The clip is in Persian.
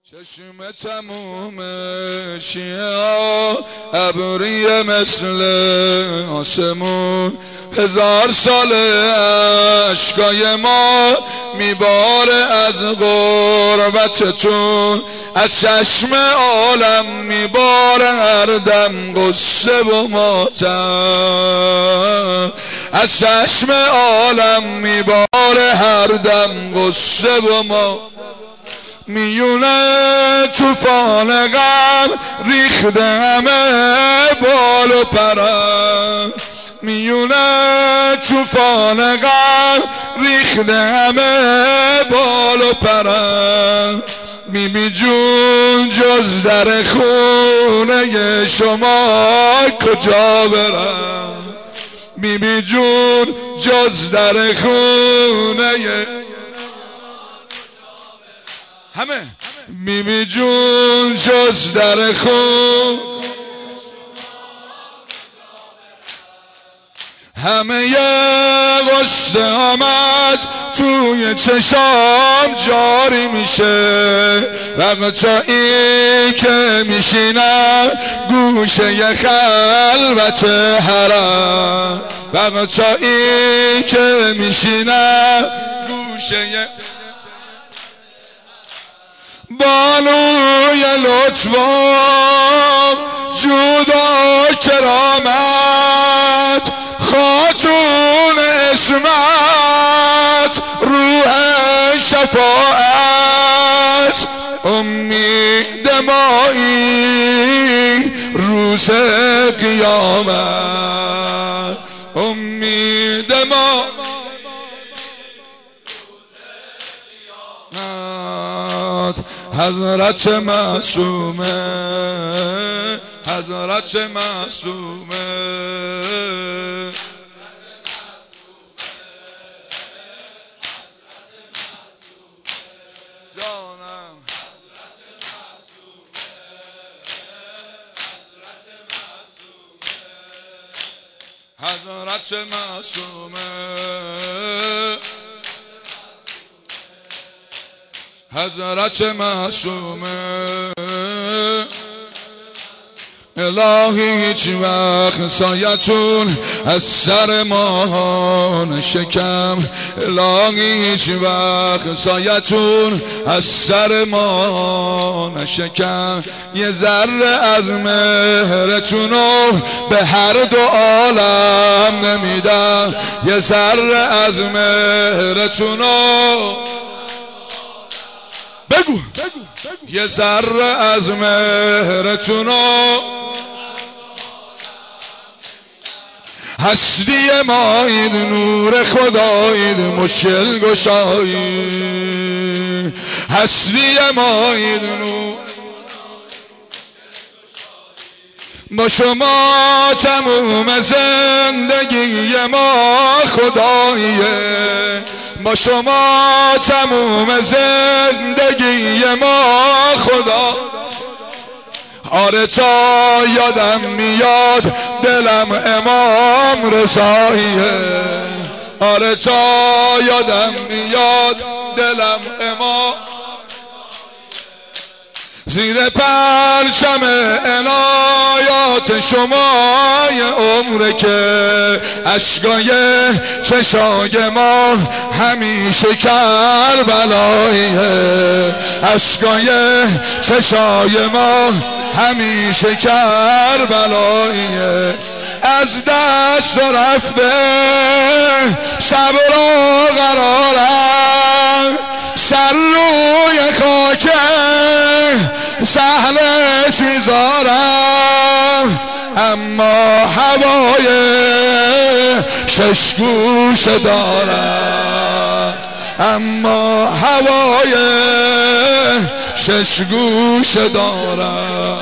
چشم تموم شیعه ابری مثل آسمون، 1000 سال اشکای ما میباره از غربتتون، از چشم عالم میباره هر دم غصه و ماتم، از چشم عالم میباره هر دم غصه و ماتم. میونه طوفان غم ریخته همه بال و پرم، میونه طوفان غم ریخته همه بال و پرم. بیبی جون جز در خونه شما کجا برم، بیبی جون جز در خونه همه، بیبی جون جز در خون همه غصه آمد توی چشام جاری میشه، وقتایی که میشینم گوشه خلوت حرم، وقتایی که میشینم گوشه بانوی لطف و جود و کرامت، خاتون عصمت، روح شفاعت، امید مایی روز قیامت، امید ما حضرت معصومه، حضرت معصومه، جانم حضرت معصومه، حضرت معصومه. الهی هیچ وقت سایتون از سر ما نشکم، الهی هیچ وقت سایتون از سر ما نشکم، یه ذره از مهرتونو به هر دو عالم نمیدم، یه ذره از مهرتونو بگو، یه ذره از مهرتونو، هستی ما این نور خدایید مشکل گشایی، هستی ما این نور با شما تموم زندگی ما خداییه، با شما تموم زندگی ما خدا. آره تا یادم میاد دلم امام رضاییه، آره تا یادم میاد دلم امام، زیر پرچم عنایات شما یه عمره که اشکای چشای ما همیشه کربلاییه، اشکای چشای ما همیشه کربلاییه. از دست رفته صبر و قرارم، سر روی خاک سهلش میذارم، اما هوای شش گوش دارم، اما هوای شش گوش دارم.